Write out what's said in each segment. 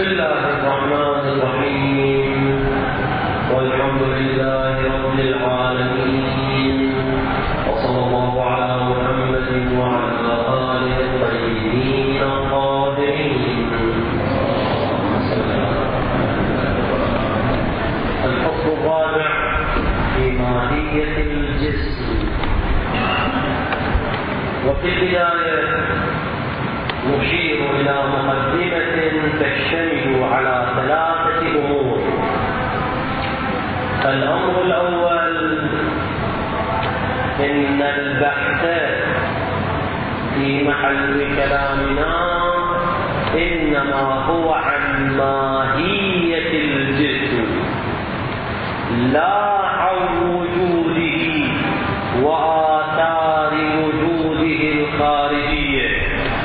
الله الرحمن الرحيم والحمد لله رب العالمين وصلى الله على محمد وعلى آله الطيبين الطاهرين. الفصل الرابع في ماهية الجسم. وفي البداية نشير إلى مقدمة تشتمل على ثلاثة أمور. الأمر الأول: إن البحث في محل كلامنا إنما هو عن ماهية الجسم، لا عن وجوده وآثار وجوده الخارجية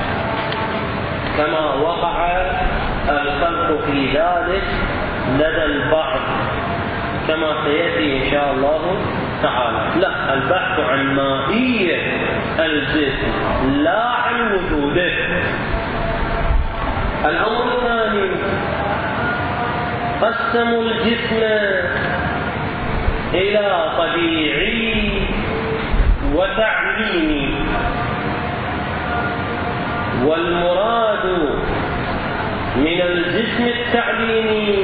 كما وقع الخلق في ذلك لدى البعض كما سيأتي إن شاء الله تعالى. لا، البحث عن ماهية الجسم لا عن وجوده. الأمر الثاني: قسموا الجسم إلى طبيعي وتعليمي، والمراد من الجسم التعليمي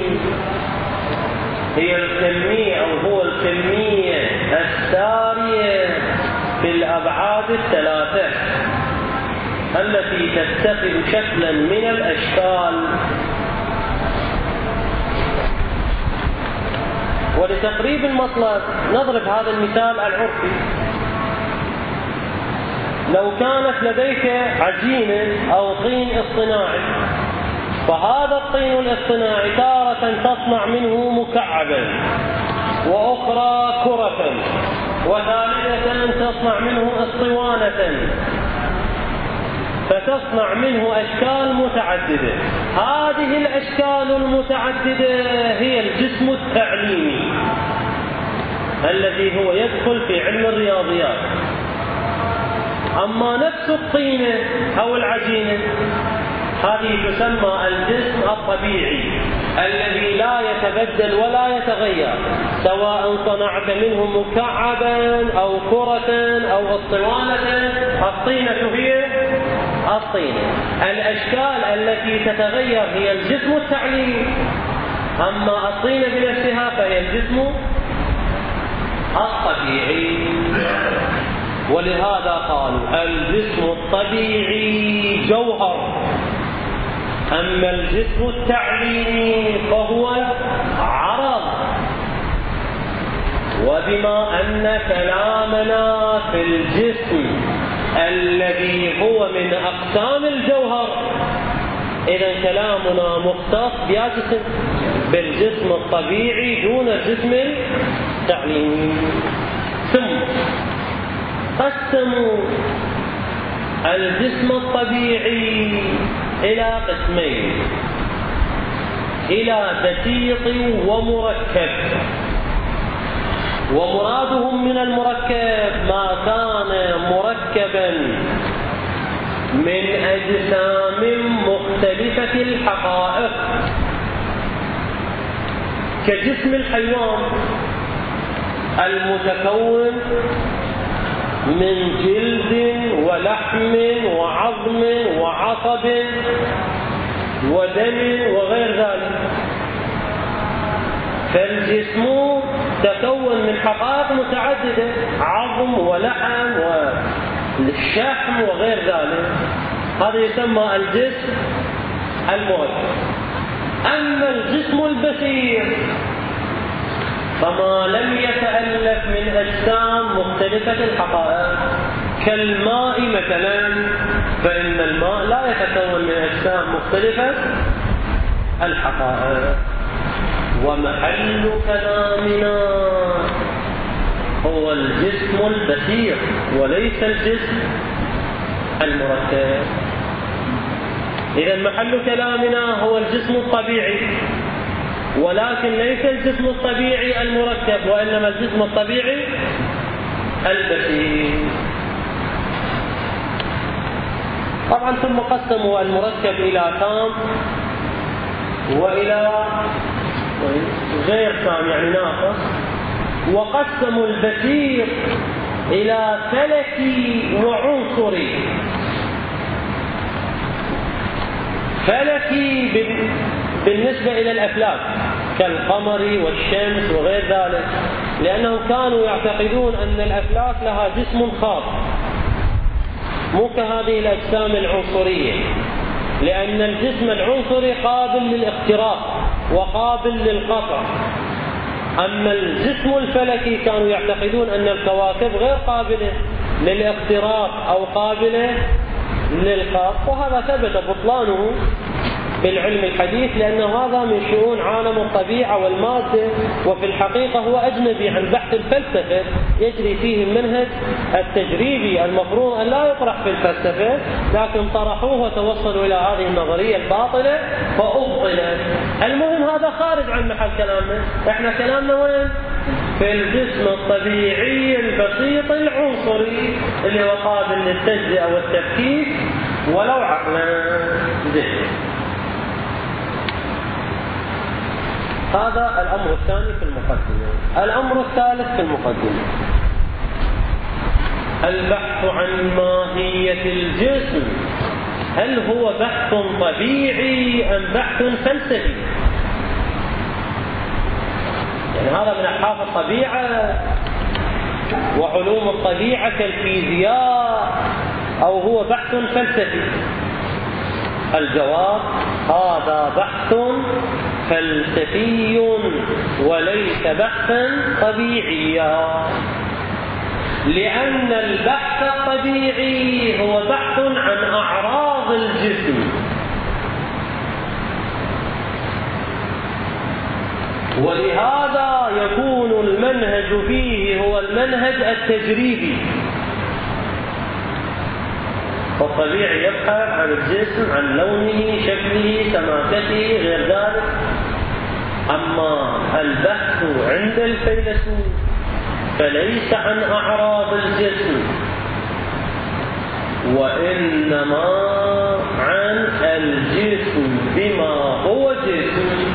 هي الكمية أو هو الكمية السارية في الأبعاد الثلاثة التي تتخذ شكلا من الأشكال. ولتقريب المطلب نضرب هذا المثال العرفي. لو كانت لديك عجينة أو طين اصطناعي، فهذا الطين الاصطناعي تارة تصنع منه مكعبا، وأخرى كرة، وثالثة تصنع منه اسطوانة، فتصنع منه أشكال متعددة. هذه الأشكال المتعددة هي الجسم التعليمي الذي هو يدخل في علم الرياضيات. أما نفس الطينة أو العجينة هذه تسمى الجسم الطبيعي الذي لا يتبدل ولا يتغير، سواء صنعت منه مكعبا أو كرة أو اسطوانة. الطينة هي الطينة. الأشكال التي تتغير هي الجسم التعليمي، أما الطينة بنفسها فهي الجسم الطبيعي. ولهذا قالوا الجسم الطبيعي جوهر، أما الجسم التعليمي فهو عرض. وبما أن كلامنا في الجسم الذي هو من أقسام الجوهر، إذن كلامنا مختص بجسم بالجسم الطبيعي دون الجسم التعليمي. ثم قسموا الجسم الطبيعي إلى قسمين: إلى بسيط ومركب. ومرادهم من المركب ما كان مركبا من أجسام مختلفة الحقائق، كجسم الحيوان المتكون من جلد ولحم وعظم وعصب ودم وغير ذلك. فالجسم تكون من حقائق متعددة: عظم ولحم والشحم وغير ذلك. هذا يسمى الجسم المركب. أما الجسم البسيط فما لم يتألف من أجسام مختلفة الحقائق، كالماء مثلا، فإن الماء لا يتكون من أجسام مختلفة الحقائق. ومحل كلامنا هو الجسم البسيط وليس الجسم المركب. إذن محل كلامنا هو الجسم الطبيعي، ولكن ليس الجسم الطبيعي المركب، وإنما الجسم الطبيعي البسيط. طبعا ثم قسموا المركب إلى تام وإلى غير تام يعني ناقص. وقسموا البسيط إلى فلكي وعنصري. فلكي بالنسبة إلى الأفلاك كالقمر والشمس وغير ذلك، لأنهم كانوا يعتقدون أن الأفلاك لها جسم خاص مو كهذه الأجسام العنصرية، لأن الجسم العنصري قابل للاختراق وقابل للقطع. أما الجسم الفلكي كانوا يعتقدون أن الكواكب غير قابلة للاختراق أو قابلة للقطع، وهذا ثبت بطلانه بالعلم الحديث، لأنه هذا من شؤون عالم الطبيعة والمادة، وفي الحقيقة هو أجنبي عن بحث الفلسفة، يجري فيه المنهج التجريبي المفروض أن لا يطرح في الفلسفة، لكن طرحوه وتوصلوا إلى هذه النظرية الباطلة فأبطلت. المهم هذا خارج عن محل كلامنا، احنا كلامنا وين؟ في الجسم الطبيعي البسيط العنصري اللي هو قابل للتجزئة والتفكيك ولو عقلا ذهني. هذا الأمر الثاني في المقدمة. الأمر الثالث في المقدمة البحث عن ماهية الجسم. هل هو بحث طبيعي أم بحث فلسفي؟ يعني هذا من أبحاث الطبيعة وعلوم الطبيعة كالفيزياء، أو هو بحث فلسفي؟ الجواب هذا بحث فلسفي وليس بحثا طبيعيا، لأن البحث الطبيعي هو بحث عن أعراض الجسم، ولهذا يكون المنهج فيه هو المنهج التجريبي. فالطبيعي يبحث عن الجسم، عن لونه، شكله، سماكته، غير ذلك. أما البحث عند الفيلسوف فليس عن أعراض الجسم، وإنما عن الجسم بما هو جسم،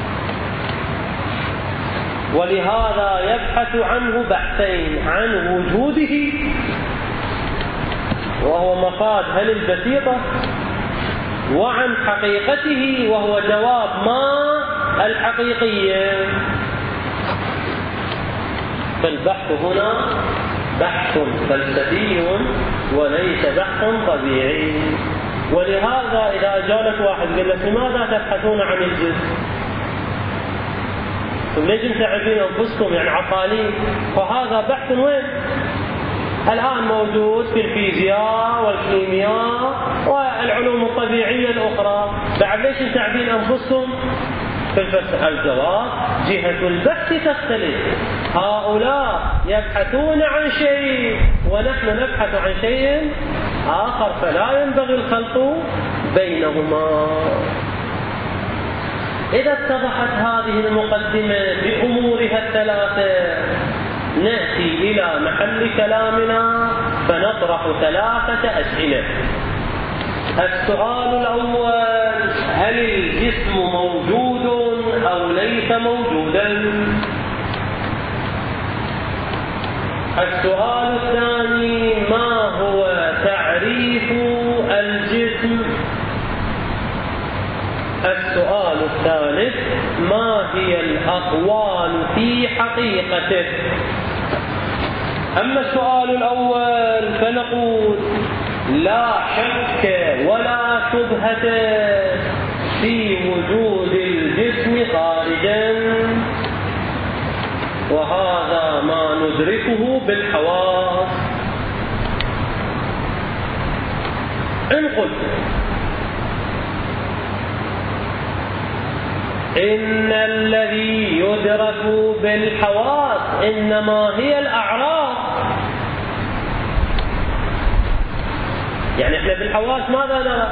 ولهذا يبحث عنه بحثين: عن وجوده وهو مفاد هل البسيطة، وعن حقيقته وهو جواب ما الحقيقية. فالبحث هنا بحث فلسفي وليس بحث طبيعي. ولهذا إذا جالك واحد قال لك لماذا تبحثون عن الجسم؟ ليش متعبين أنفسكم يعني عطالين؟ فهذا بحث وين؟ الآن موجود في الفيزياء والكيمياء والعلوم الطبيعية الأخرى، بعد ليش متعبين أنفسكم في الفلسفة؟ الجواب جهة البحث تختلف، هؤلاء يبحثون عن شيء ونحن نبحث عن شيء آخر، فلا ينبغي الخلط بينهما. إذا اتضحت هذه المقدمة بأمورها الثلاثة نأتي إلى محل كلامنا فنطرح 3 أسئلة. السؤال الأول: هل الجسم موجود أو ليس موجودا؟ السؤال الثاني: ما هو تعريف الجسم؟ السؤال الثالث: ما هي الأقوال في حقيقته؟ أما السؤال الأول فنقول: لا شك ولا شبهة في وجود الجسم خارجا، وهذا ما ندركه بالحواس. إن قلت إن الذي يدرك بالحواس إنما هي الأعراض، يعني احنا بالحواس ماذا نرى؟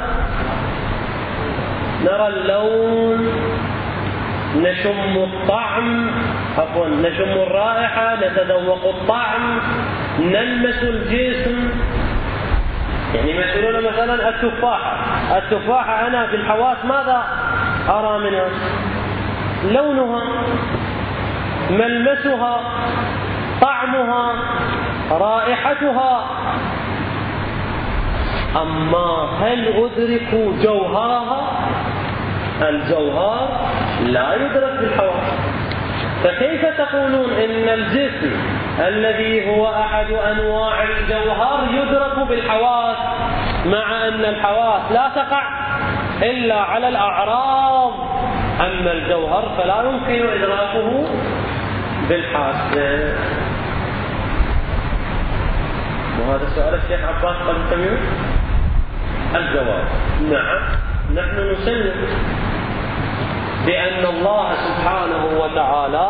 نرى اللون، نشم الطعم، نشم الرائحة، نتذوق الطعم، نلمس الجسم. يعني مثلنا مثلا التفاحة أنا بالحواس ماذا أرى منها لونها، ملمسها، طعمها، رائحتها. أما هل أدرك جوهرها؟ الجوهر لا يدرك بالحواس. فكيف تقولون إن الجسم الذي هو أحد أنواع الجوهر يدرك بالحواس، مع أن الحواس لا تقع إلا على الأعراض، أما الجوهر فلا يمكن إدراكه بالحاسة؟ وهذا سؤال الشيخ عباس قد سمعه. الجواب نعم، نحن نسلم بأن الله سبحانه وتعالى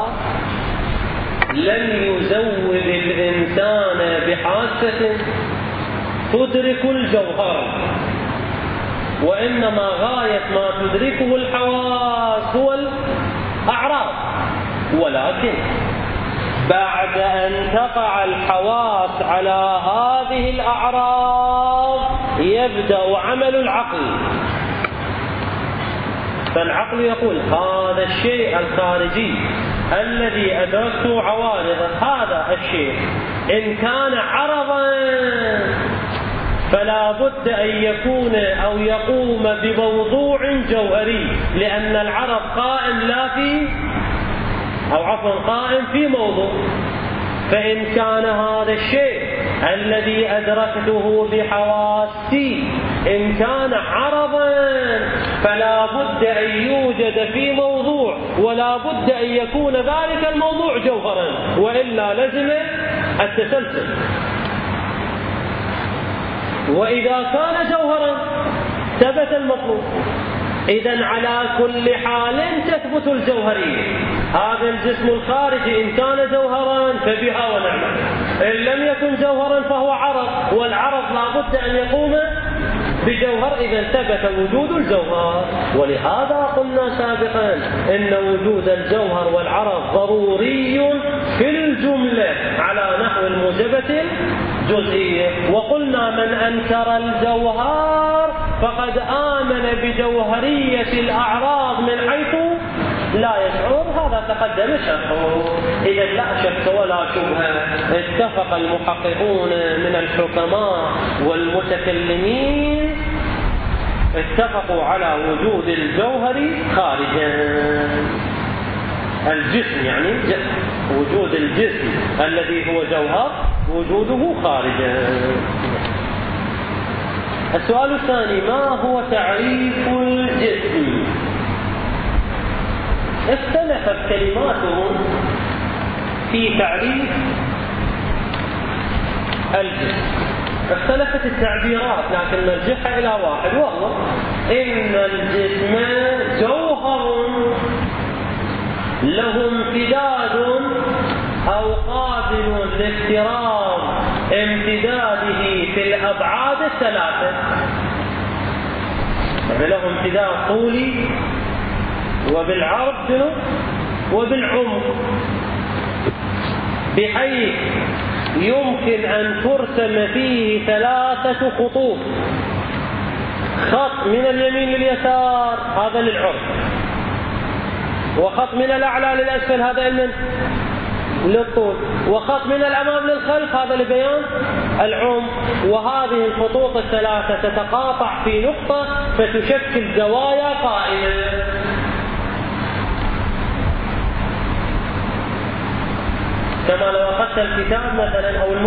لم يزود الإنسان بحاسة تدرك الجوهر، وإنما غاية ما تدركه الحواس هو الأعراض. ولكن بعد أن تقع الحواس على هذه الأعراض يبدأ عمل العقل، فالعقل يقول هذا الشيء الخارجي الذي أدركته عوارضه، هذا الشيء إن كان عرضا فلا بد أن يكون أو يقوم بموضوع جوهري، لأن العرض قائم لا في قائم في موضوع. فإن كان هذا الشيء الذي أدركته بحواسي إن كان عرضا فلا بد أن يوجد في موضوع، ولا بد أن يكون ذلك الموضوع جوهرا، وإلا لزم التسلسل. وإذا كان جوهرا ثبت المطلوب. إذن على كل حال تثبت الجوهرية. هذا الجسم الخارجي إن كان جوهرا فبها ونعمة، إن لم يكن جوهرا فهو عرض، والعرض لا بد أن يقوم بجوهر، إذا ثبت وجود الجوهر. ولهذا قلنا سابقا إن وجود الجوهر والعرض ضروري في الجملة على نحو الموجبة الجزئية. وقلنا من أنكر الجوهر فقد آمن بجوهرية الأعراض من حيث لا يشعر. هذا تقدم شرحه. إذا لا شك ولا شبهة اتفق المحققون من الحكماء والمتكلمين اتفقوا على وجود الجوهر خارجا الجسم، يعني وجود الجسم الذي هو جوهر وجوده خارجا. السؤال الثاني: ما هو تعريف الجسم؟ اختلفت كلماتهم في تعريف الجسم، اختلفت التعبيرات، لكن نرجعها إلى واحد، وهو إن الجسم جوهر له امتداد أو قابل لافتراض امتداده في الأبعاد الثلاثة. له امتداد طولي وبالعرض وبالعمق، بحيث يمكن أن ترسم فيه 3 خطوط: خط من اليمين لليسار هذا للعرض، وخط من الأعلى للأسفل هذا للطول، وخط من الأمام للخلف هذا لبيان العمق. وهذه الخطوط ال3 تتقاطع في نقطة فتشكل زوايا قائمة. كما لو أخذت الكتاب مثلا أو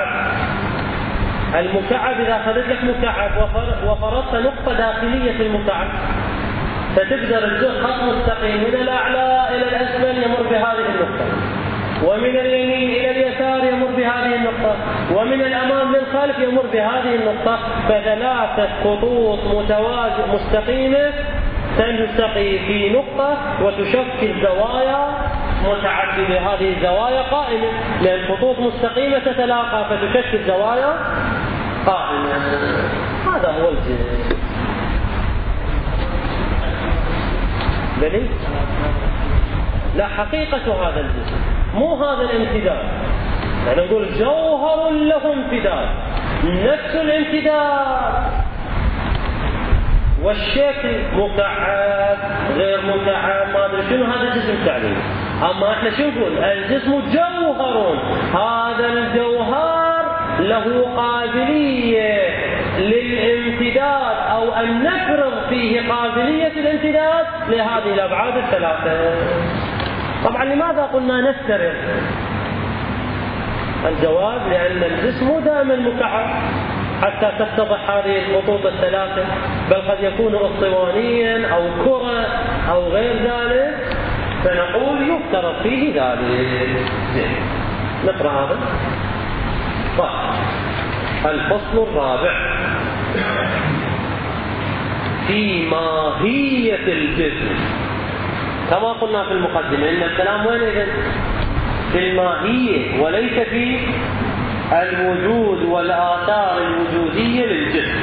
المكعب إذا أخذت لك مكعب وفرضت نقطة داخلية في المكعب، فتقدر تجد خط مستقيم من الأعلى إلى الأسفل يمر بهذه النقطة، ومن اليمين إلى اليسار يمر بهذه النقطة، ومن الأمام للخلف يمر بهذه النقطة. ف3 خطوط مستقيمة تلتقي في نقطة وتشكل زوايا متعددة. هذه الزوايا قائمة، لأن خطوط مستقيمة تتلاقى فتشكل زوايا قائمة. هذا هو الجسم. دليل؟ لا، حقيقة هذا الجسم مو هذا الامتداد. يعني نقول جوهر له امتداد، نفس الامتداد والشكل مكعب غير مكعب ما ادري شنو، هذا جسم تعليمي. اما احنا شو نقول؟ الجسم جوهر، هذا الجوهر له قابليه للامتداد او ان نفرض فيه قابليه الامتداد لهذه الابعاد الثلاثه. طبعا لماذا قلنا نفترض؟ الجواب لان الجسم مو دائما مكعب حتى تتضح هذه الخطوط الثلاثه، بل قد يكون اسطوانيا او كره او غير ذلك، فنقول يفترض فيه ذلك. نقرا هذا. الفصل الرابع في ماهية الجسم. كما قلنا في المقدمة ان الكلام وين اذن؟ في الماهية وليس في الوجود والآثار الوجودية للجسم.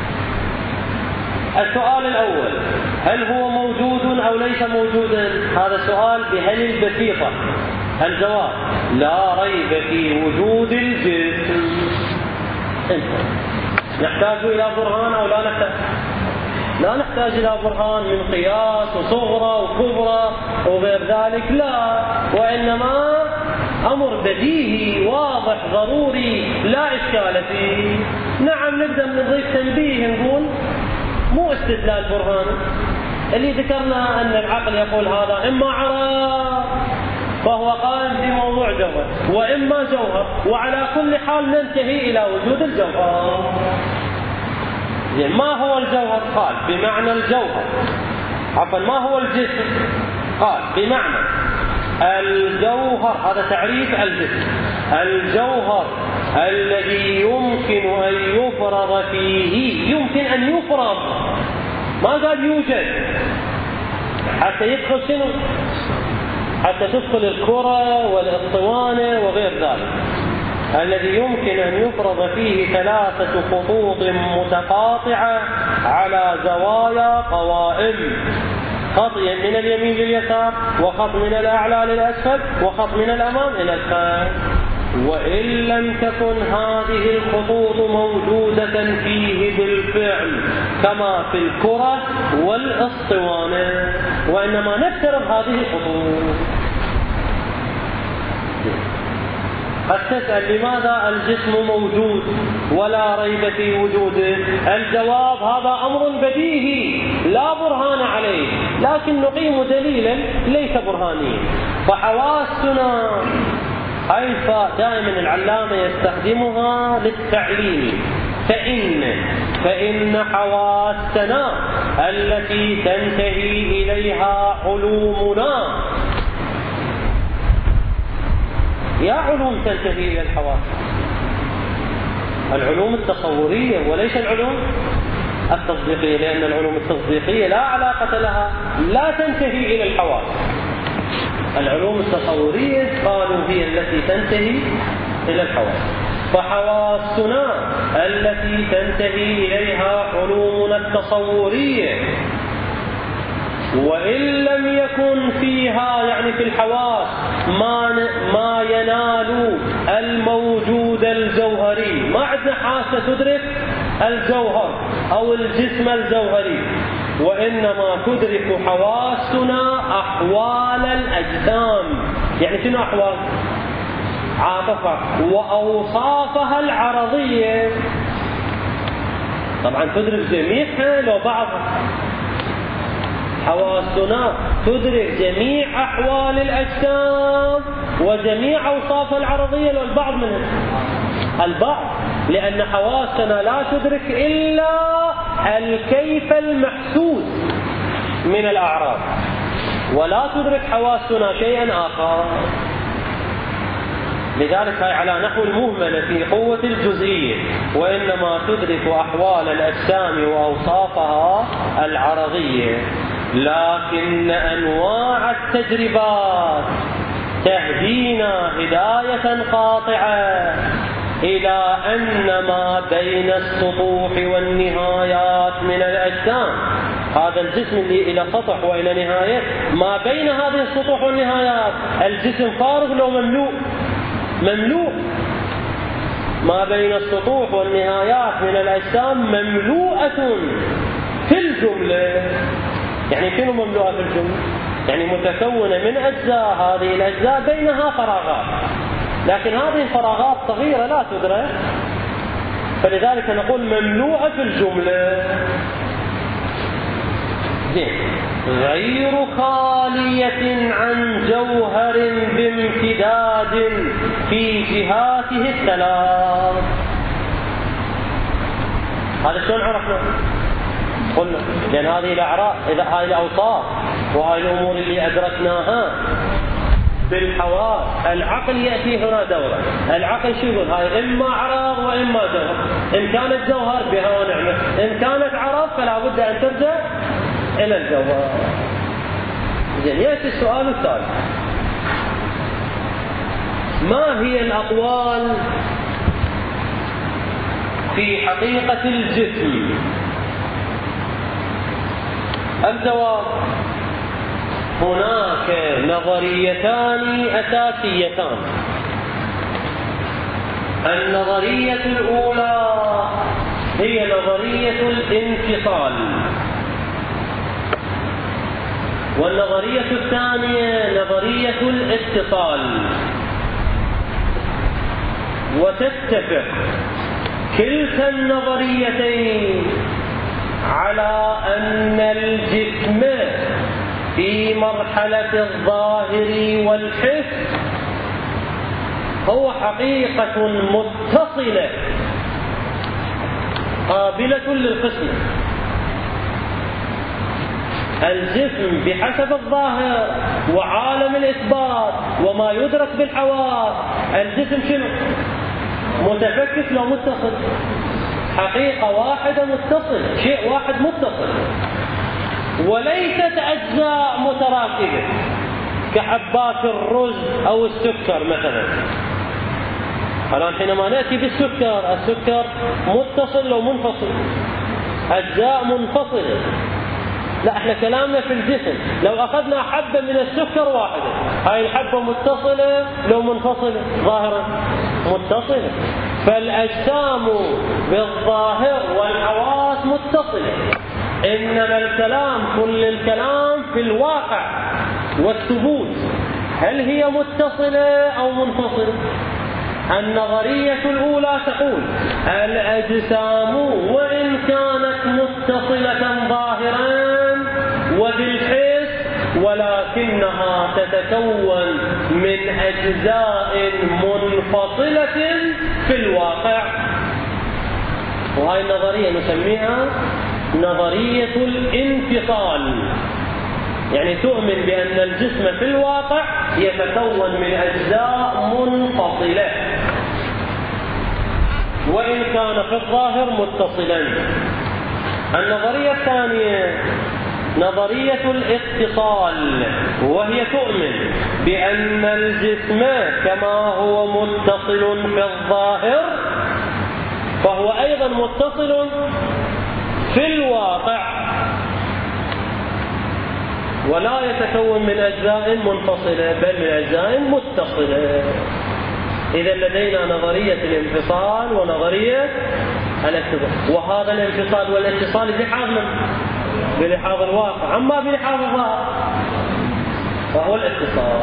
السؤال الأول: هل هو موجود أو ليس موجودا؟ هذا سؤال بهل البسيطة. الجواب: لا ريب في وجود الجسم. نحتاج إلى برهان أو لا نحتاج؟ لا نحتاج إلى برهان من قياس وصغرى وكبرى وغير ذلك، لا، وإنما أمر بديهي واضح ضروري لا إشكال فيه. نعم، نقدر نضيف تنبيه نقول مو استدلال برهاني، اللي ذكرنا أن العقل يقول هذا إما عرض فهو قائم في موضوع جوهر وإما جوهر، وعلى كل حال ننتهي إلى وجود الجوهر. ما هو الجوهر؟ قال بمعنى الجوهر. عفوا، ما هو الجسم؟ قال بمعنى الجوهر. هذا تعريف الجسم: الجوهر الذي يمكن أن يفرض فيه، يمكن أن يفرض، ما قال يوجد، حتى يدخل شنو؟ حتى تدخل الكرة والاسطوانة وغير ذلك. الذي يمكن أن يفرض فيه 3 خطوط متقاطعة على زوايا قوائم، خط من اليمين لليسار، وخط من الأعلى للأسفل، وخط من الأمام إلى الخلف. وإن لم تكن هذه الخطوط موجودة فيه بالفعل كما في الكرة والاسطوانة، وإنما نفترض هذه الخطوط. قد تسأل لماذا الجسم موجود ولا ريب في وجوده؟ الجواب: هذا أمر بديهي لا برهان عليه، لكن نقيم دليلا ليس برهانيا. فحواسنا حيث دائما العلامة يستخدمها للتعليم، فإن حواسنا التي تنتهي إليها علومنا، يا علوم تنتهي إلى الحواس، العلوم التصورية وليس العلوم التصديقية، لأن العلوم التصديقية لا علاقة لها، لا تنتهي إلى الحواس. العلوم التصورية قالوا هي التي تنتهي إلى الحواس. فحواسنا التي تنتهي إليها علومنا التصورية، وإن لم يكن فيها يعني في الحواس ما ينال الموجود الجوهري، ما عندنا حاسة تدرك الجوهر أو الجسم الجوهري، وإنما تدرك حواسنا أحوال الأجسام. يعني شنو أحوال؟ عاطفة وأوصافها العرضية. طبعا تدرك جميعها لو بعضها. حواسنا تدرك جميع أحوال الأجسام وجميع أوصافها العرضية لو البعض منها. البعض، لأن حواسنا لا تدرك إلا الكيف المحسوس من الأعراض، ولا تدرك حواسنا شيئا آخر. لذلك هي على نحو المهملة في قوة الجزئية، وإنما تدرك أحوال الأجسام وأوصافها العرضية. لكن أنواع التجربات تهدينا هداية قاطعة إلى أن ما بين السطوح والنهايات من الأجسام، هذا الجسم اللي إلى سطح وإلى نهاية، ما بين هذه السطوح والنهايات الجسم فارغ لو مملوء؟ مملوء. ما بين السطوح والنهايات من الأجسام مملوءة في الجملة. يعني شنو مملوءة في الجملة؟ يعني متكونة من أجزاء، هذه الأجزاء بينها فراغات، لكن هذه الفراغات صغيرة لا تدرك، فلذلك نقول مملوءة في الجملة. غير خالية عن جوهر بامتداد في جهاته الثلاث. هذا شلون عرفنا؟ قلنا لأن هذه الأعراض، إذا هذه الأوصاف وهذه الأمور اللي أدركناها بالحواس، العقل يأتي هنا دورا. العقل شو يقول؟ هاي إما أعراض وإما جوهر. إن كانت جوهر بها ونعمة، إن كانت أعراض فلا بد أن ترجع إلى الجوهر. زين، يأتي السؤال الثالث: ما هي الأقوال في حقيقة الجسم؟ الجواب: هناك نظريتان أساسيتان. النظرية الأولى هي نظرية الانفصال، والنظرية الثانية نظرية الاتصال. وتتفق كلتا النظريتين على أن الجسم في مرحلة الظاهر والحس هو حقيقة متصلة قابلة للقسم. الجسم بحسب الظاهر وعالم الإثبات وما يدرك بالحواس، الجسم شنو؟ متفكك لو متصل، حقيقة واحدة متصلة، شيء واحد متصل، وليست أجزاء متراكبة كحبات الرز أو السكر مثلا. الآن حينما نأتي بالسكر، السكر متصل لو منفصل، أجزاء منفصلة. لا، احنا كلامنا في الجسم. لو أخذنا حبة من السكر واحدة، هاي الحبة متصلة لو منفصلة؟ ظاهرا متصلة. فالأجسام بالظاهر والحواس متصلة، إنما الكلام، كل الكلام في الواقع والثبوت، هل هي متصلة أو منفصلة؟ النظرية الأولى تقول الأجسام وإن كانت متصلة ظاهرا وبالحس، ولكنها تتكون من أجزاء منفصلة في الواقع. وهذه النظرية نسميها نظرية الانفصال، يعني تؤمن بأن الجسم في الواقع يتكون من أجزاء منفصلة وإن كان في الظاهر متصلا. النظرية الثانية نظرية الاتصال، وهي تؤمن بأن الجسم كما هو متصل في الظاهر فهو أيضا متصل في الواقع، ولا يتكون من أجزاء منفصلة بل من أجزاء متصلة. إذا لدينا نظرية الانفصال ونظرية الاتصال، وهذا الانفصال والاتصال بلحاظ الواقع، أما بلحاظ الظاهر فهو الاتصال.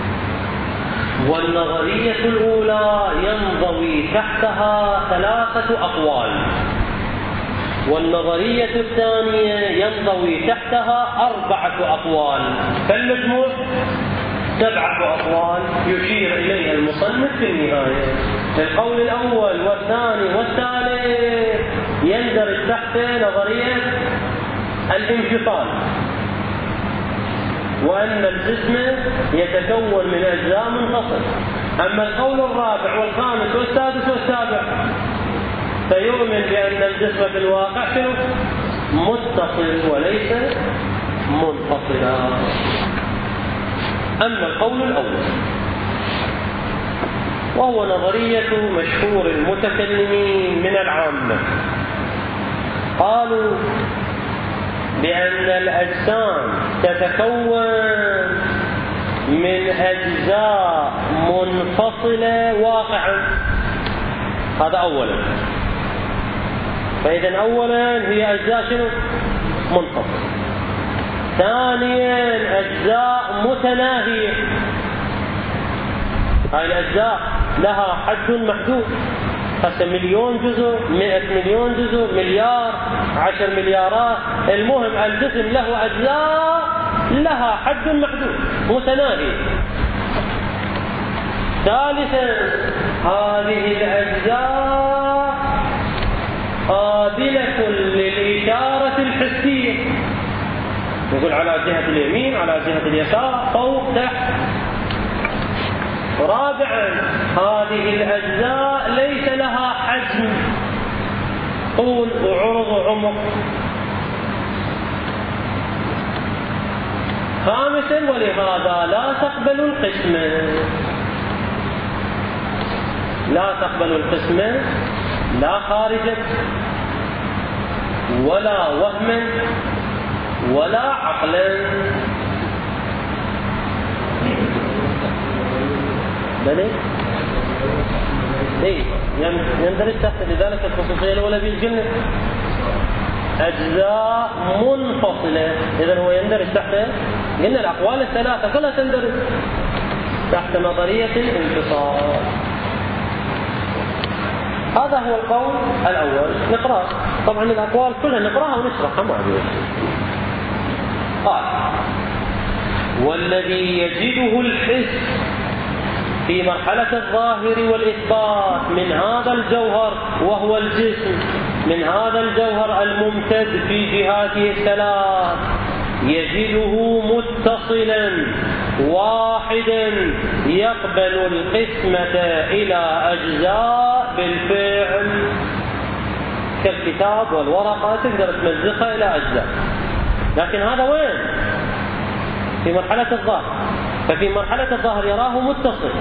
والنظرية الأولى ينضوي تحتها 3 أقوال، والنظرية الثانية ينضوي تحتها 4 أقوال، فالمجموع 7 أقوال يشير إليها المصنف في النهاية. القول الأول والثاني والثالث يندرج تحت نظرية الانفصال، وأن الجسم يتكون من أجزاء منفصلة. أما القول الرابع والخامس والسادس والسابع فيؤمن بأن الجسم في الواقع متصل وليس منفصلا. أما القول الأول وهو نظرية مشهور المتكلمين من العامة، قالوا بأن الأجسام تتكون من أجزاء منفصلة واقعا. هذا أولا. فإذا أولا هي أجزاء منفصل. ثانيا أجزاء متناهية، هاي الأجزاء لها حد محدود، هسه 1,000,000 جزء، 100,000,000 جزء، مليار، 10 مليارات، المهم الجسم له أجزاء لها حد محدود متناهي. ثالثا هذه الأجزاء قابلة للإشارة الحسية، يقول على جهة اليمين، على جهة اليسار، فوق، تحت. رابعا هذه الأجزاء ليس لها حجم، طول وعرض وعمق. خامسا ولهذا لا تقبل القسمة، لا تقبل القسمة لا خارجة ولا وهما ولا عقلا. بلى اي يندرج تحت لذلك الخصوصية الأولى بالجنة أجزاء منفصلة، إذن هو يندرج تحت، قلنا الأقوال الثلاثة كلها تندرج تحت نظرية الانفصال. هذا هو القول الأول. نقرأ طبعا الأقوال كلها نقرأها ونشرحها ما عندي. قال: والذي يجده الحس في مرحلة الظاهر والإثبات من هذا الجوهر وهو الجسم، من هذا الجوهر الممتد في جهاته الثلاث، يجده متصلا واحدا يقبل القسمة إلى أجزاء بالفعل، كالكتاب والورقة تقدر تمزقها إلى أجزاء. لكن هذا وين؟ في مرحلة الظاهر. ففي مرحلة الظاهر يراه متصل،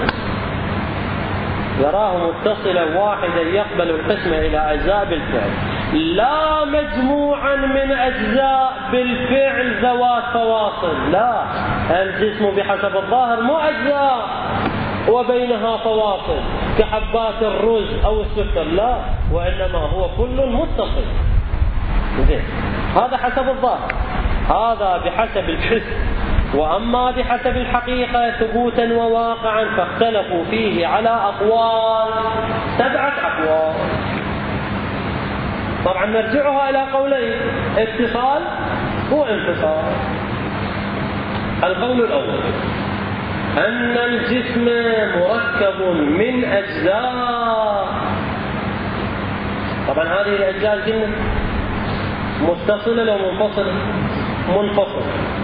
يراه متصلا واحدا يقبل القسمة إلى أجزاء بالفعل، لا مجموعا من أجزاء بالفعل ذوات فواصل. لا، الجسم بحسب الظاهر مو أجزاء وبينها فواصل كحبات الرز أو السكر، لا، وإنما هو كل متصل. هذا حسب الظاهر، هذا بحسب الحس. وأما بحسب الحقيقة ثبوتا وواقعا فاختلفوا فيه على أقوال، 7 أقوال. طبعا نرجعها إلى قولين: اتصال وانفصال. القول الأول أن الجسم مركب من أجزاء. طبعا هذه الأجزاء الجنة متصلة لو منفصلة؟ منفصلة.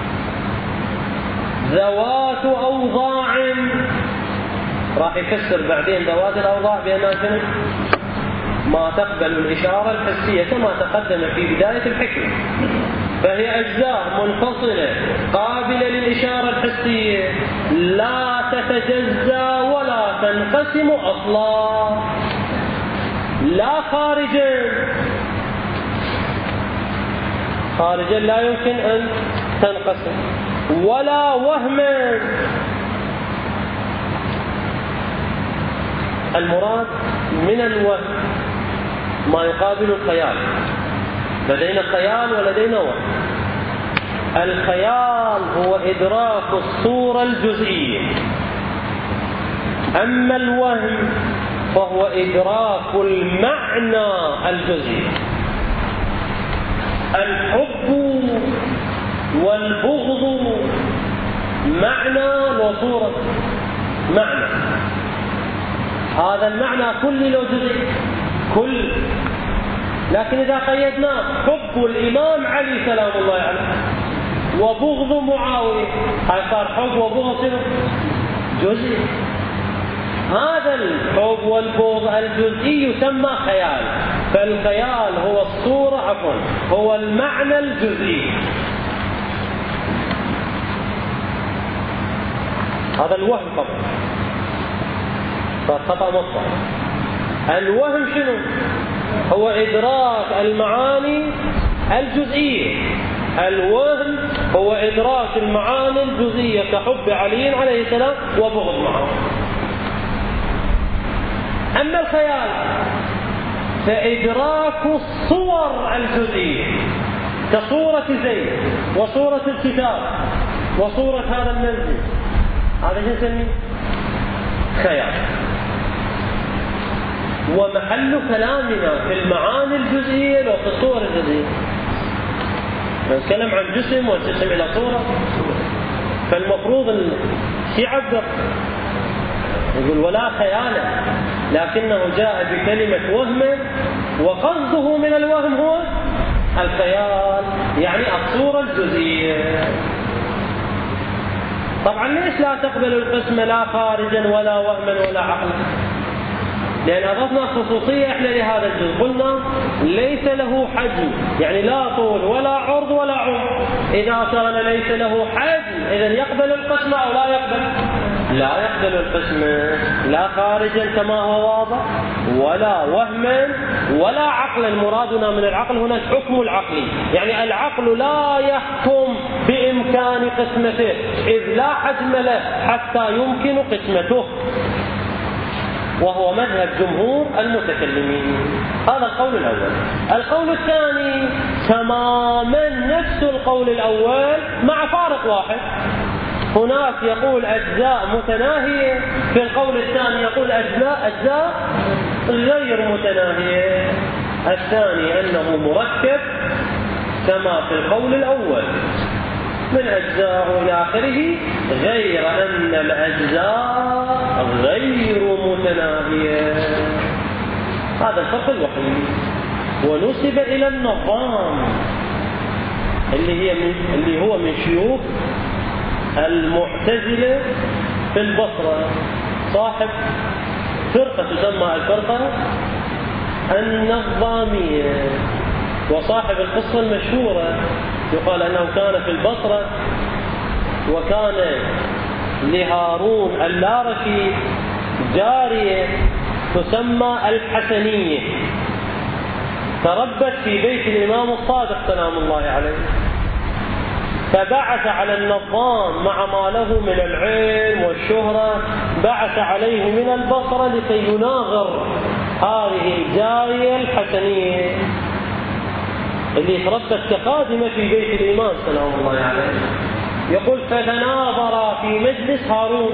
ذوات أوضاع، راح يفسر بعدين ذوات الأوضاع بأنها ما تقبل الإشارة الحسية كما تقدم في بداية الحكمة، فهي أجزاء منفصلة قابلة للإشارة الحسية، لا تتجزأ ولا تنقسم أصلا، لا خارجا، خارجا لا يمكن أن تنقسم، ولا وهما. المراد من الوهم ما يقابل الخيال، لدينا خيال ولدينا وهم. الخيال هو إدراك الصورة الجزئية، أما الوهم فهو إدراك المعنى الجزئي. الحب والبغض معنى وصورة، معنى، هذا المعنى كل له جزء كل، لكن إذا قيدناه حب الإمام علي سلام الله عليه وبغض معاوية، هاي صار حب وبغض جزء. هذا الحب والبغض الجزئي يسمى خيال، فالخيال هو الصورة، عفوا هو المعنى الجزئي. هذا الوهم طبعا صار خطأ مطلق. الوهم شنو؟ هو إدراك المعاني الجزئية. الوهم هو إدراك المعاني الجزئية كحب علي عليه السلام وبغض معاوية. أما الخيال فإدراك الصور الجزئية كصورة زيد وصورة الكتاب وصورة هذا المنزل، هذا شو نسميه؟ خيال. ومحل كلامنا في المعاني الجزئية لو في الصور الجزئية، نتكلم عن جسم والجسم إلى صورة، فالمفروض يعبر يقول ولا خيال، لكنه جاء بكلمة وهم وقصده من الوهم هو الخيال، يعني الصورة الجزئية. طبعا ليش لا تقبل القسم لا خارجا ولا وهما ولا عقلا؟ لأن أضفنا خصوصية إحنا لهذا الجزء، قلنا ليس له حجم، يعني لا طول ولا عرض ولا عمق. إذا كان ليس له حجم إذن يقبل القسم أو لا يقبل؟ لا يقبل القسم، لا خارجا كما هو واضح ولا وهما ولا عقلا. مرادنا من العقل هنا الحكم العقلي، يعني العقل لا يحكم بإمكان قسمته إذ لا حجم له حتى يمكن قسمته، وهو مذهب جمهور المتكلمين. هذا القول الأول. القول الثاني تماما نفس القول الأول مع فارق واحد، هناك يقول أجزاء متناهية، في القول الثاني يقول أجزاء غير متناهية. الثاني أنه مركب كما في القول الأول من أجزاء إلى آخره، غير أن الأجزاء غير متناهية. هذا الفرق الوحيد. ونسب إلى النظام اللي هو من شيوخ المعتزلة في البصرة، صاحب فرقة تسمى الفرقة النظامية، وصاحب القصة المشهورة يقال أنه كان في البصرة، وكان لهارون اللارشي جارية تسمى الحسنية، تربت في بيت الإمام الصادق سلام الله عليه، فبعث على النظام مع ما له من العلم والشهرة، بعث عليه من البصرة لكي يناغر هذه الجارية الحسنية اللي تربت كخادمة في بيت الإمام سلام الله عليه. يقول فتناظر في مجلس هارون،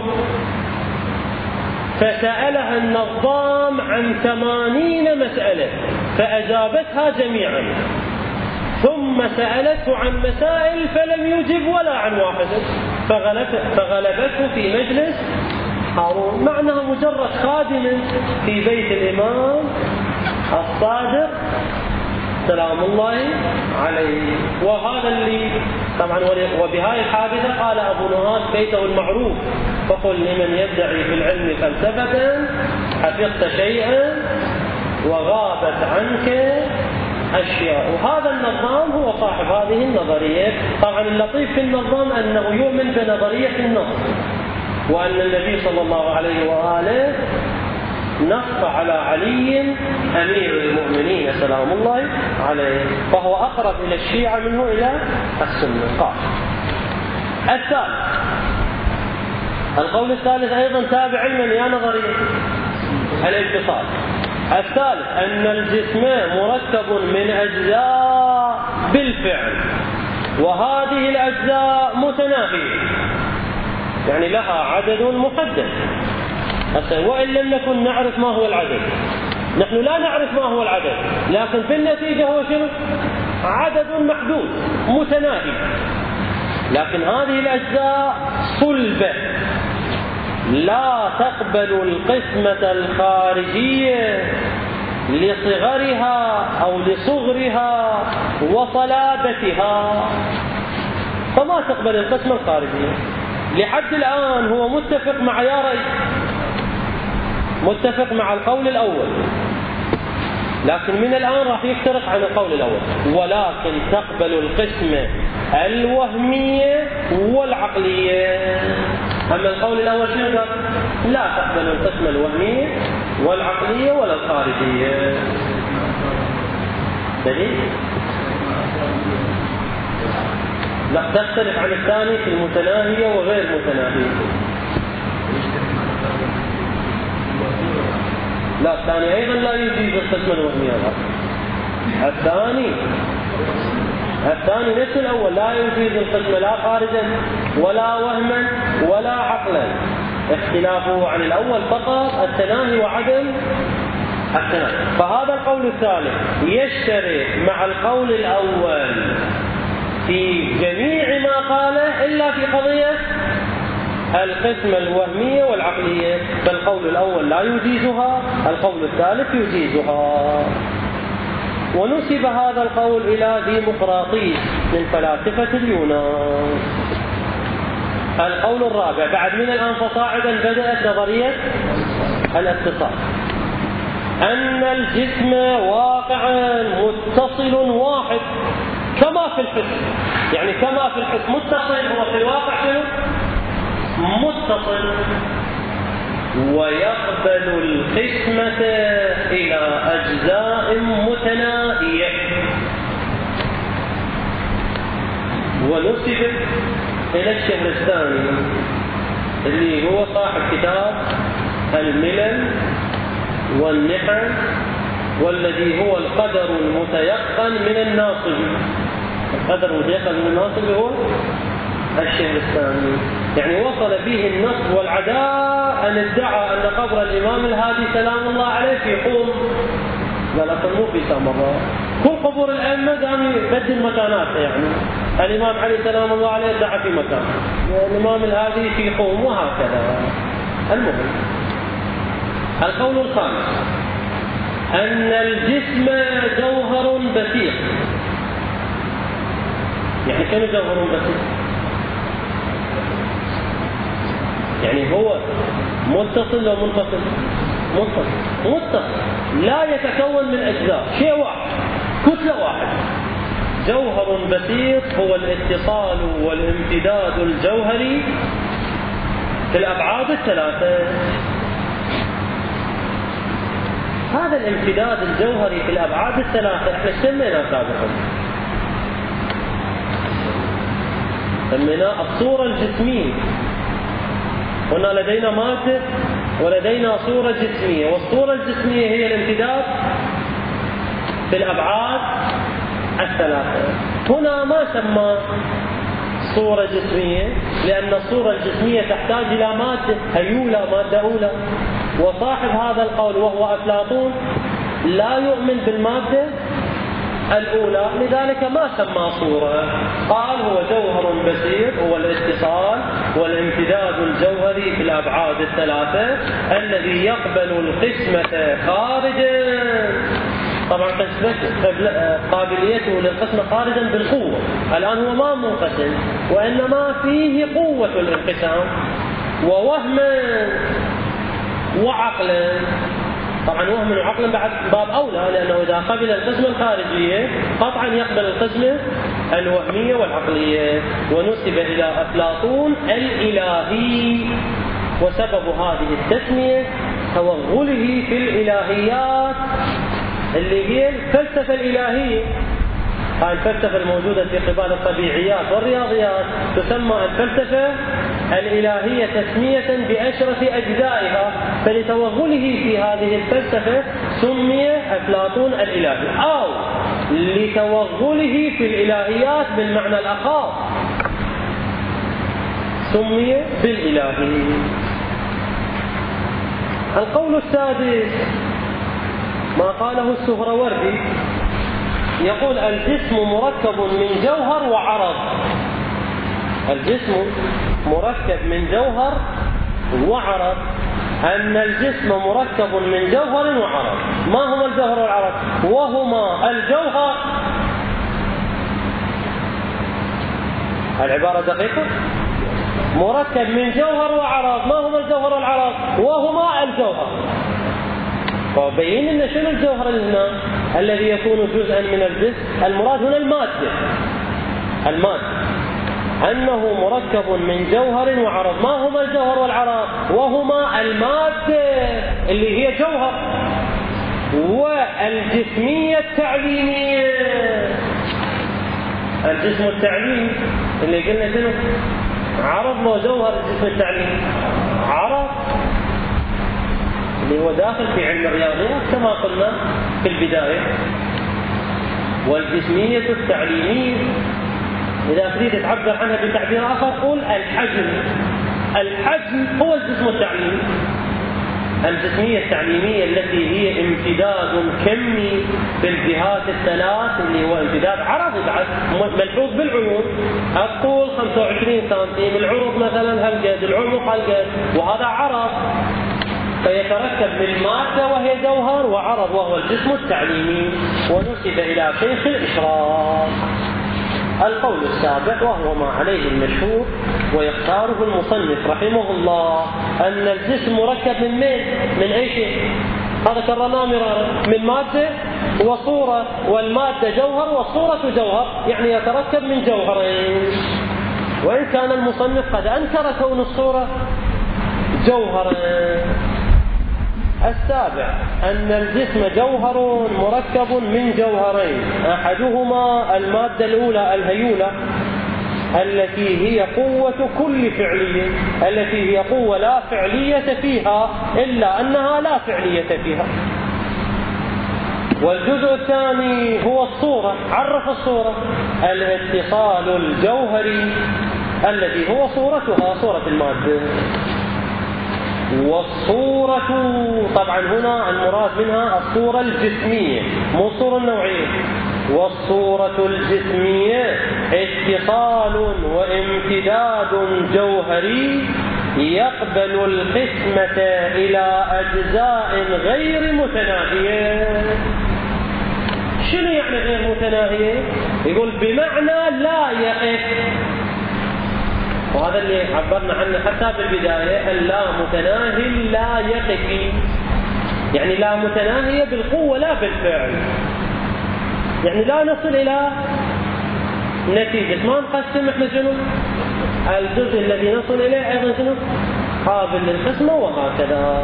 فسألها النظام عن 80 مسألة فأجابتها جميعا، ثم سألته عن مسائل فلم يجب ولا عن واحدة، فغلبته في مجلس هارون، مع أنها مجرد خادمة في بيت الإمام الصادق سلام الله عليه. وهذا اللي طبعا وبهذه الحادثة قال أبو نهاد بيته المعروف: فقل لمن يدعي في العلم فلسفة حفظت شيئا وغابت عنك أشياء. وهذا النظام هو صاحب هذه النظرية. طبعا اللطيف في النظام أنه يؤمن بنظرية النص، وأن النبي صلى الله عليه وآله نص على علي أمير المؤمنين سلام الله عليه، فهو أقرب إلى الشيعة منه إلى السنة. قال الثالث، القول الثالث أيضا تابع من يا نظرية الانفصال. الثالث أن الجسم مركب من أجزاء بالفعل، وهذه الأجزاء متناهية، يعني لها عدد محدد. وإن لم نكن نعرف ما هو العدد، نحن لا نعرف ما هو العدد، لكن في النتيجة هو شنو؟ عدد محدود متناهي. لكن هذه الأجزاء صلبة لا تقبل القسمة الخارجية لصغرها أو لصغرها وصلابتها، فما تقبل القسمة الخارجية. لحد الآن هو متفق مع يا رئيس، متفق مع القول الأول، لكن من الآن راح يفترق عن القول الأول. ولكن تقبل القسمة الوهمية والعقلية. أما القول الأول شنو قال؟ لا تقبل القسمة الوهمية والعقلية ولا الخارجية. دليل؟ لا تختلف عن الثاني في المتناهية وغير متناهية. لا الثاني أيضا لا يجيز القسمة الوهمية. الثاني الثاني نفس الأول لا يجيز القسم لا خارجا ولا وهما ولا عقلا، اختلافه عن الأول فقط التناهي وعدم التناهي. فهذا القول الثالث يشترك مع القول الأول في جميع ما قاله إلا في قضية القسم الوهمية والعقلية، فالقول الأول لا يجيزها، القول الثالث يجيزها. ونسب هذا القول إلى ديمقراطيس من فلاسفة اليونان. القول الرابع بعد من الآن فصاعدا بدأت نظرية الاتصال، أن الجسم واقعا متصل واحد كما في الحس، يعني كما في الحس متصل هو في الواقع شنو؟ متصل، ويقبل القسمة إلى أجزاء متناهية. ونسب إلى الشهرستاني اللي هو صاحب كتاب الملل والنحل، والذي هو القدر المتيقن من الناصب. القدر المتيقن من الناصب هو الشهرستاني، يعني وصل به النص والعداء أن ادعى أن قبر الإمام الهادي سلام الله عليه في قوم، لا مو في سامراء، كل قبور الأئمة قام يبدل مكاناته، يعني الإمام علي سلام الله عليه ادعى في مكان، الإمام الهادي في قوم، وهكذا. المهم القول الخامس أن الجسم جوهر بسيط. يعني كم جوهر بسيط؟ يعني هو متصل أو منفصل؟ متصل لا يتكون من أجزاء، شيء واحد، كتلة واحدة. جوهر بسيط هو الاتصال والامتداد الجوهري في الأبعاد الثلاثة. هذا الامتداد الجوهري في الأبعاد الثلاثة احنا سميناه سابقا، سميناه الصورة الجسمية. قلنا لدينا مادة ولدينا صورة جسمية، والصورة الجسمية هي الامتداد في الأبعاد الثلاثة. هنا ما سمى صورة جسمية لأن الصورة الجسمية تحتاج إلى مادة هيولة، مادة أولى، وصاحب هذا القول وهو أفلاطون لا يؤمن بالمادة الأولى، لذلك ما سمى صورة، قال هو جوهر بسيط، هو الاتصال والامتداد الجوهري في الأبعاد الثلاثة الذي يقبل القسمة خارجا. طبعا قابليته للقسمة خارجا بالقوة، الآن هو ما منقسم وإنما فيه قوة الانقسام، ووهما وعقلا. طبعا وهم وعقلا بعد باب أولى، لأنه إذا قبل القسمة الخارجية قطعا يقبل القسمة الوهمية والعقلية. ونسب إلى أفلاطون الإلهي، وسبب هذه التسمية توغله في الإلهيات اللي هي الفلسفة الإلهية. هاي الفلسفة الموجودة في قبال الطبيعيات والرياضيات تسمى الفلسفة الإلهية تسمية بأشرف أجزائها، فلتوغله في هذه الفلسفة سمي أفلاطون الإلهي، أو لتوغله في الإلهيات بالمعنى الأخص سمي بالإلهي. القول السادس ما قاله السهروردي، يقول الجسم مركب من جوهر وعرض. الجسم مركب من جوهر وعرض، أن الجسم مركب من جوهر وعرض. ما هما الجوهر والعرض؟ وهما الجوهر. العبارة دقيقة، مركب من جوهر وعرض. ما هما الجوهر والعرض؟ وهما الجوهر. فبين لنا شنو الجوهر هنا الذي يكون جزءا من الجسم. المراد هنا المادة، أنه مركب من جوهر وعرض. ما هما الجوهر والعرض؟ وهما المادة اللي هي جوهر، والجسمية التعليمية. الجسم التعليمي اللي قلنا شنو؟ عرض وجوهر. الجسم التعليمي عرض اللي هو داخل في علم الرياضيات كما قلنا في البداية. والجسمية التعليمية. إذا تريد تعبر عنها بتعبير آخر قول الحجم. الحجم هو الجسم التعليمي. الجسمية التعليمية التي هي امتداد كمي بالجهات الثلاث، اللي هو امتداد عرضي بعد ملحوظ بالعيون. الطول 25 سنتيم، العرض مثلا هالقد، العمق هالقد، وهذا عرض. فيتركب من مادة وهي جوهر، وعرض وهو الجسم التعليمي، ونسب إلى شيخ الإشراق. القول السابع وهو ما عليه المشهور ويختاره المصنف رحمه الله، أن الجسم مركب من أي شيء؟ هذا كررناه مرارا، من مادة وصورة، والمادة جوهر والصورة جوهر، يعني يتركب من جوهرين. وإن كان المصنف قد أنكر كون الصورة جوهرا. السابع أن الجسم جوهر مركب من جوهرين، أحدهما المادة الأولى الهيولة التي هي قوة كل فعلية، التي هي قوة لا فعلية فيها إلا أنها لا فعلية فيها. والجزء الثاني هو الصورة. عرف الصورة الاتصال الجوهري الذي هو صورتها، صورة المادة. والصورة طبعا هنا المراد منها الصورة الجسمية مو الصورة النوعية. والصورة الجسمية اتصال وامتداد جوهري يقبل القسمة إلى أجزاء غير متناهية. شنو يعني غير متناهية؟ يقول بمعنى لا يقف، وهذا اللي عبرنا عنه حتى بالبداية، اللا متناهي لا يقف، يعني لا متناهية بالقوة لا بالفعل، يعني لا نصل إلى نتيجة. ما نقسم احنا شنو؟ الجزء الذي نصل إليه أيضا شنو؟ قابل للقسمة، وهكذا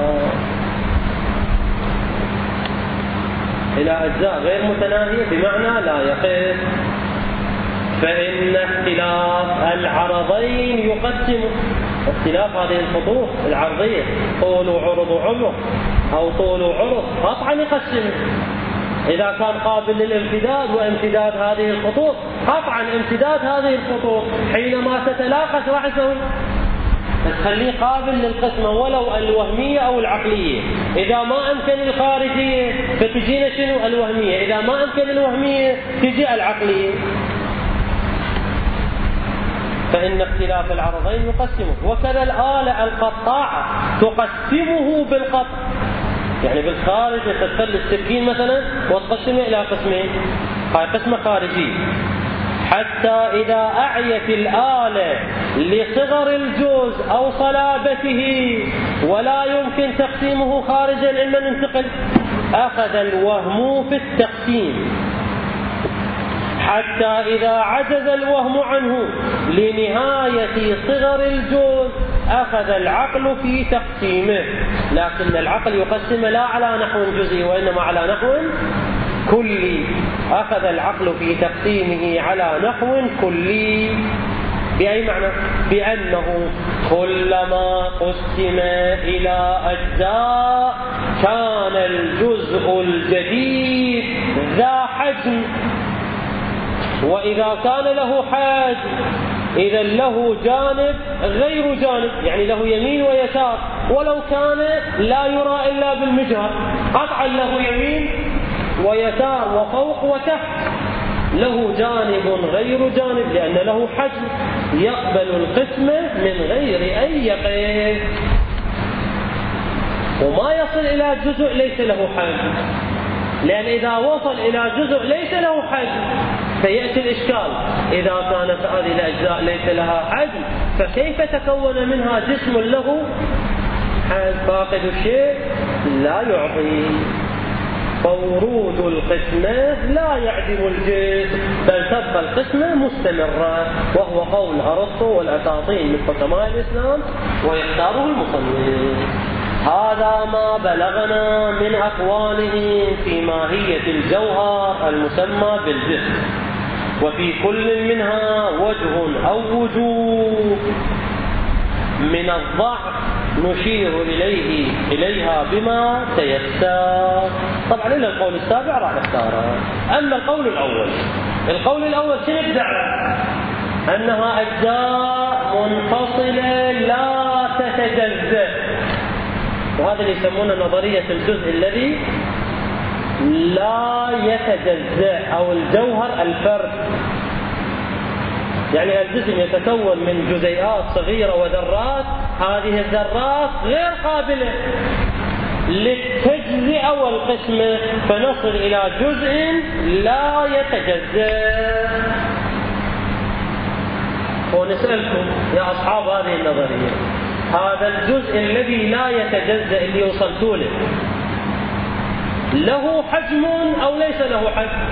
إلى أجزاء غير متناهية بمعنى لا يقف. فإن اختلاف العرضين يقسم، اختلاف هذه الخطوط العرضية، طول وعرض وعمق أو طول وعرض، قطعا يقسم. إذا كان قابل للامتداد وامتداد هذه الخطوط، قطعا امتداد هذه الخطوط حينما تتلاقى راح يسوي تخليه قابل للقسمة ولو الوهمية أو العقلية. إذا ما أمكن الخارجية فتجينا شنو؟ الوهمية. إذا ما أمكن الوهمية تجي العقلية. فإن اختلاف العرضين يقسمه. وكذا الآلة القطاعة تقسمه بالقطع، يعني بالخارج تستخدم السكين مثلا وتقسمه إلى قسمين، هاي قسمة خارجية. حتى إذا أعيت الآلة لصغر الجزء أو صلابته ولا يمكن تقسيمه خارجا إما ننتقل، أخذ الوهم في التقسيم. حتى إذا عجز الوهم عنه لنهاية صغر الجزء أخذ العقل في تقسيمه، لكن العقل يقسم لا على نحو جزئي وإنما على نحو كلي. أخذ العقل في تقسيمه على نحو كلي. بأي معنى؟ بأنه كلما قسم إلى أجزاء كان الجزء الجديد ذا حجم، وإذا كان له حجم إذا له جانب غير جانب، يعني له يمين ويسار، ولو كان لا يرى إلا بالمجهر، قطعا له يمين ويسار وفوق وتحت، له جانب غير جانب لأن له حجم يقبل القسمة من غير أن يقف. وما يصل إلى جزء ليس له حجم، لأن إذا وصل إلى جزء ليس له حجم فيأتي الإشكال. إذا كانت هذه الأجزاء ليس لها حجم فكيف تكون منها جسم له حجم؟ فاقد الشيء لا يعطي. فورود القسمة لا يعدم الجسم بل تبقى القسمة مستمرة، وهو قول أرسطو والأساطين من حكماء الإسلام ويختاره المصنف. هذا ما بلغنا من أقوالهم في ماهية الجوهر المسمى بالجسم، وفي كل منها وجه أو وجوه من الضعف نشير إليها بما تيسر. طبعا إلا القول السابع راح نختاره. أما القول الأول شنو الدعوة؟ أنها أجزاء منفصلة لا تتجزأ، وهذا اللي يسمونه نظرية الجزء الذي لا يتجزأ أو الجوهر الفرد. يعني الجسم يتكون من جزيئات صغيرة وذرات، هذه الذرات غير قابلة للتجزئة والقسمة، فنصل إلى جزء لا يتجزأ. ونسألكم يا أصحاب هذه النظرية، هذا الجزء الذي لا يتجزأ اللي وصلتوا له حجم أو ليس له حجم؟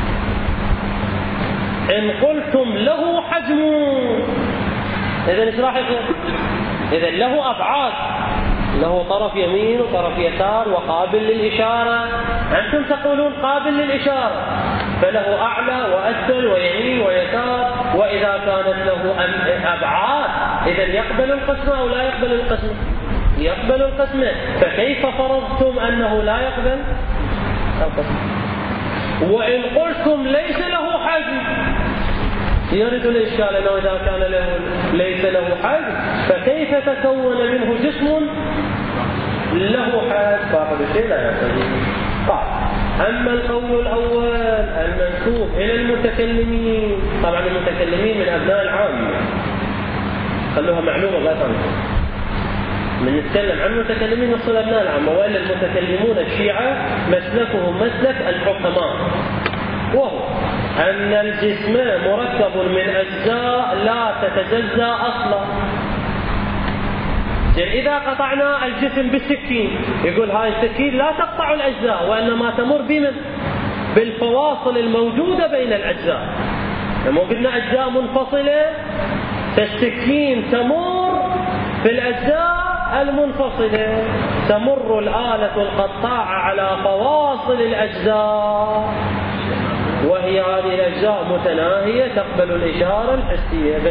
إن قلتم له حجم إذن إيش راح يصير؟ إذن له أبعاد، له طرف يمين وطرف يسار وقابل للإشارة. أنتم تقولون قابل للإشارة، فله أعلى وأسفل ويمين ويسار، وإذا كانت له أبعاد إذن يقبل القسمة أو لا يقبل القسمة؟ يقبل القسمة. فكيف فرضتم أنه لا يقبل القسمة؟ وإن قلتم ليس له حجم يرد الإشكال أنه إذا كان ليس له حجم فكيف تكون منه جسم له حجم؟ فاقد الشيء لا يقبل. أما القول الأول المنسوب إلى المتكلمين، طبعا المتكلمين من أبناء العامة، خلوها معلومة لا تنسوا، من نتكلم عن المتكلمين نصل أبناء العامة، وإلا المتكلمون الشيعة مسلكهم مسلك الحكماء، وهو أن الجسم مركب من أجزاء لا تتجزأ أصلا. إذا قطعنا الجسم بالسكين يقول هاي السكين لا تقطع الأجزاء، وإنما تمر بالفواصل الموجودة بين الأجزاء. لما قلنا أجزاء منفصلة، فالسكين تمر في الأجزاء المنفصلة، تمر الآلة القطاعة على فواصل الأجزاء، وهي هذه الأجزاء متناهية تقبل الإشارة الحسية.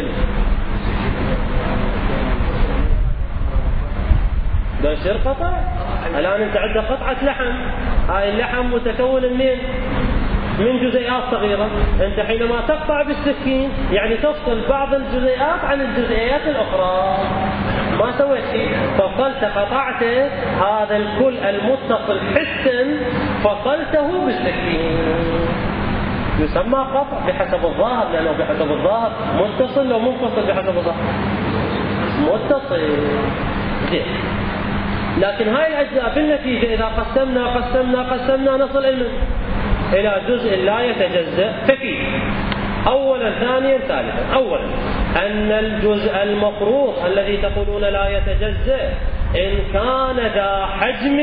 ده يصير قطع. الآن أنت عندك قطعة لحم، هاي اللحم متكون من جزيئات صغيرة، أنت حينما تقطع بالسكين يعني تفصل بعض الجزيئات عن الجزيئات الأخرى، ما سويت شيء، فصلت قطعت هذا الكل المتصل حسا فصلته بالسكين، يسمى قطع بحسب الظاهر، لأنه بحسب الظاهر متصل أو منفصل؟ بحسب الظاهر متصل. زين، لكن هاي الأجزاء بالنتيجة إذا قسمنا نصل إلى جزء لا يتجزأ. فكيف؟ أولا ثانيا ثالثا. أولا أن الجزء المفروض الذي تقولون لا يتجزأ إن كان ذا حجم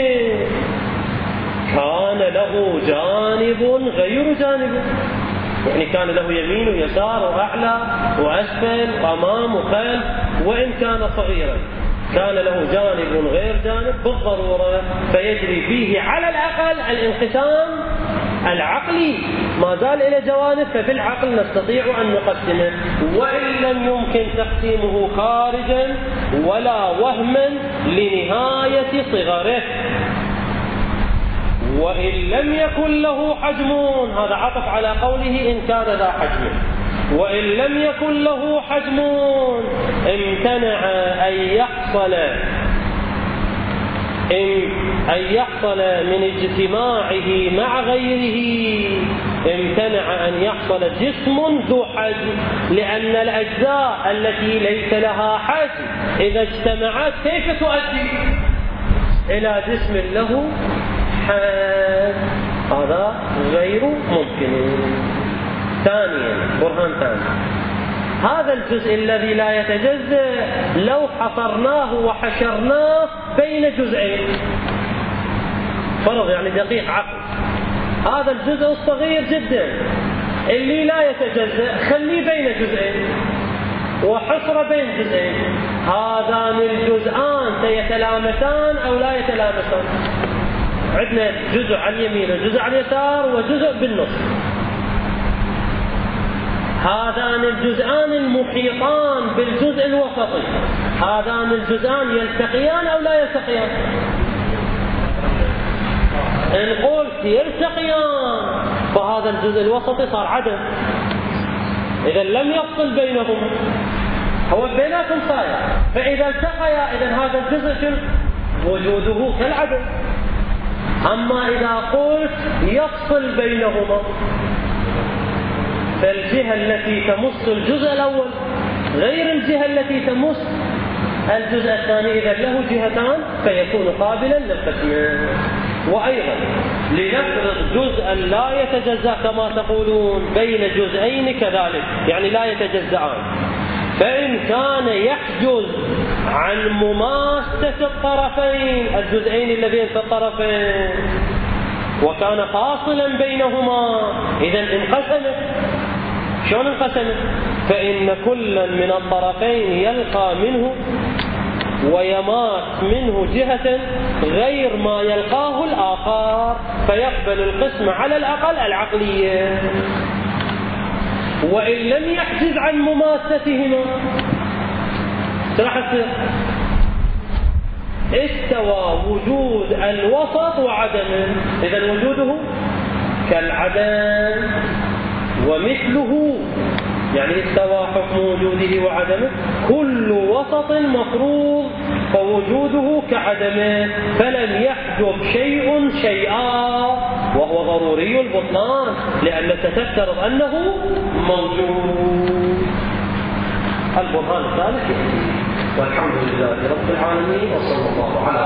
كان له جانب غير جانب، يعني كان له يمين ويسار وأعلى وأسفل وأمام وخلف، وإن كان صغيرا كان له جانب غير جانب بالضرورة، فيجري فيه على الأقل الانقسام العقلي، ما زال إلى جوانب، فبالعقل نستطيع أن نقسمه، وإن لم يمكن تقسيمه خارجا ولا وهما لنهاية صغره. وإن لم يكن له حجم، هذا عطف على قوله إن كان ذا حجم، وإن لم يكن له حجم امتنع أن يحصل من اجتماعه مع غيره، امتنع أن يحصل جسم ذو حجم، لأن الأجزاء التي ليس لها حجم إذا اجتمعت كيف تؤدي إلى جسم له حجم؟ هذا غير ممكن. ثانيا، برهان ثاني، هذا الجزء الذي لا يتجزأ لو حصرناه وحشرناه بين جزئين، فرض يعني دقيق عقل، هذا الجزء الصغير جدا اللي لا يتجزأ خليه بين جزئين وحصر بين جزئين، هذان الجزءان سيتلامسان أو لا يتلامسان؟ عندنا جزء على اليمين وجزء على اليسار وجزء بالنص، هذان الجزءان المحيطان بالجزء الوسطي، هذان الجزءان يلتقيان أو لا يلتقيان؟ إن قلت يلتقيان فهذا الجزء الوسطي صار عدم، إذا لم يفصل بينهما، هو بيناتهم صاير، فإذا التقيا إذا هذا الجزء وجوده كالعدم. أما إذا قلت يفصل بينهما فالجهة التي تمس الجزء الأول غير الجهة التي تمس الجزء الثاني، إذا له جهتان فيكون قابلا للقسم. وأيضا لنفرض جزءا لا يتجزأ كما تقولون بين جزئين كذلك، يعني لا يتجزأان، فإن كان يحجز عن مماسة الطرفين الجزئين الذين في الطرفين وكان فاصلا بينهما، إذا انقسمت. شلون انقسمت؟ فإن كلا من الطرفين يلقى منه ويماس منه جهة غير ما يلقاه الآخر، فيقبل القسم على الأقل العقلية. وإن لم يحجز عن مماستهما راح يصير استوى وجود الوسط وعدمه، إذا وجوده كالعدم ومثله، يعني استوى حكم وجوده وعدمه، كل وسط مفروض فوجوده كعدمه، فلم يحجب شيء شيئا وهو ضروري البطلان لأنك تفترض أنه موجود. البرهان الثالث. والحمد لله رب العالمين وصلى الله على